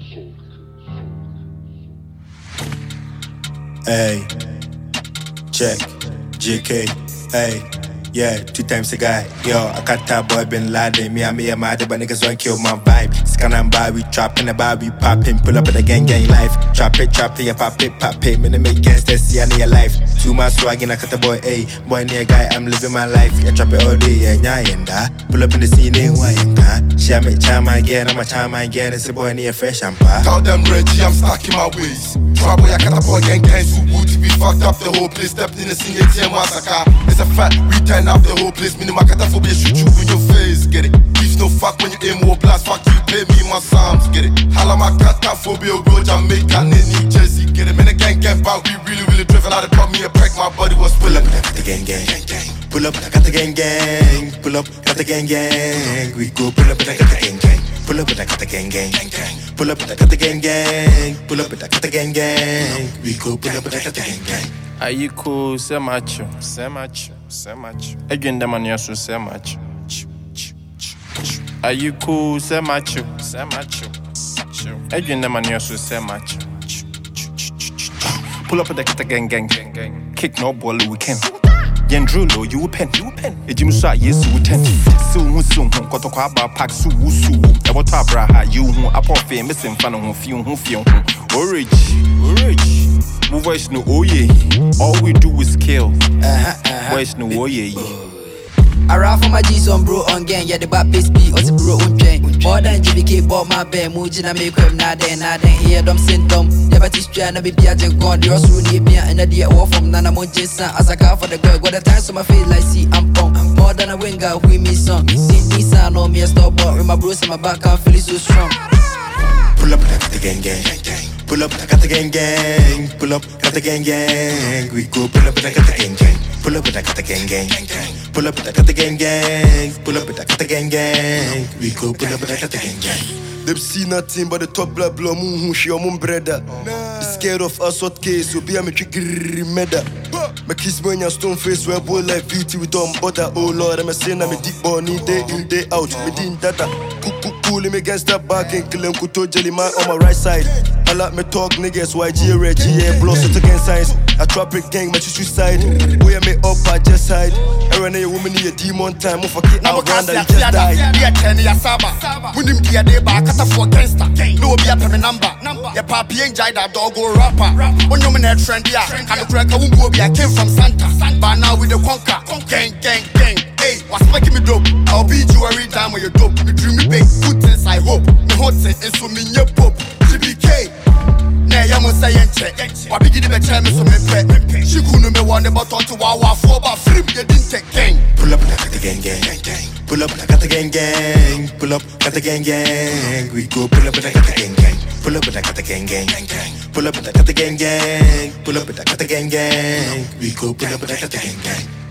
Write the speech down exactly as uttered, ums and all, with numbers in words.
Hey, check, J K, hey, yeah, two times a guy. Yo, I got that boy Bin Laden. Me and me and my other but niggas want kill my vibe. Scan and bar, we trapping about, we popping. Pull up in the gang gang life. Trap it, trap it, yeah, pop it, pop it. Me make gangsters see I need a life. Too much swag and I cut the boy, hey. Boy near guy, I'm living my life. Yeah, trap it all day, yeah, yeah, and that. Pull up in the scene, ain't why and that. She make charm again, I'm a charm again. It's a boy near fresh and pa. Call them Reggie, I'm stuck in my ways. Trap boy, I got a boy gang gang, so good to be fucked up the whole place. Stepped in the scene, A T M massacre. It's a fact, we turn up the whole place. Minimum cataphobia, shoot you in your face, get it. Beef no fuck when you aim more blast, fuck you, pay me my psalms, get it. Hala my cataphobia, go Jamaica, New Jersey, get it. Man, the gang gang back, we really, really driven out of pop me a break, my body was full up. I got the gang gang, pull up, I got the gang gang, pull up, got the gang gang, we go pull up, I got the gang gang, pull up, I got the gang gang, pull up, I got the gang gang, pull up, I got the gang gang, we go pull up, I got the gang gang. Are you cool? Say macho, say macho, say macho. Again, the man you so say macho. Are you cool? Say macho, say macho. Again, the man you so say macho. Pull up with the gang gang gang. Kick no ball weekend. Yen drullo, you pen, you pen. A Jim shot, yes, you ten. Soon, soon, got to quabba pack su su. A what abraha, you who a poor famous and fan who feel who feel. Orage, orage. Move voice no oh yeah. All we do is kill. Voice no oh yeah. I rap for my G's on bro on gang, yeah, the bad bass beat, or the bro on chain. More than G B K, bought my band, Mujina make him nada, nada, hear them symptom. Never teach Jana be Piaget gone, the Rosu, the Pia, and the dear war from Nana Monjesa, as I car for the girl, got a time so my face like see, I'm punk. More than a winger, we me song. See, this I know me a stop, but with my bros in my back, I'm feeling so strong. Pull up, I got the gang gang. Pull up, I got the gang gang. Pull up, got the gang gang. We go pull up, I got the gang gang. Pull up, I got the gang gang. Pull up, I got the gang gang. Pull up, I got the gang gang. We go pull up, I got the gang gang. They've seen nothing but the top blood blow moon who she own brother. Scared of assault case, so be a me trigger meda. My kiss when your stone face where boy like V T with don't bother. Oh Lord, I'm a saying I'm a deep bunny day in day out. Me din data. Cool, cool, him against that back and kill him kuto jelly man on my right side. I like me talk niggas, Y G red, G A blows it against science. I trap it gang, my suicide. Boy, I make up, I just side. I run a woman in a demon time, move a kid out, and I just died. Yeah, ten years saba. When him get a back at a four gangster. No be up a number. Your papi ain't jai that dog or rapper. When you're in a trend, yeah, and the crack I won't be. I came from Santa. But now with the conquer. Gang, gang, gang. Hey, what's making me dope? I'll beat you every time when you're dope. You dream me big, good things I hope. Me hot set and so me your pop. G B K. Nah, you must say and check. Why begin to be me so me pet. She couldn't me one about to Wawa for but free you didn't take gang. Pull up, I got the gang gang. Pull up, I got the gang gang. Pull up, got the gang gang. We go pull up, I got the gang gang. Pull up, I got the gang gang. Pull up, I got the gang gang. Pull up, I got the gang gang. We go pull up, I got the gang gang.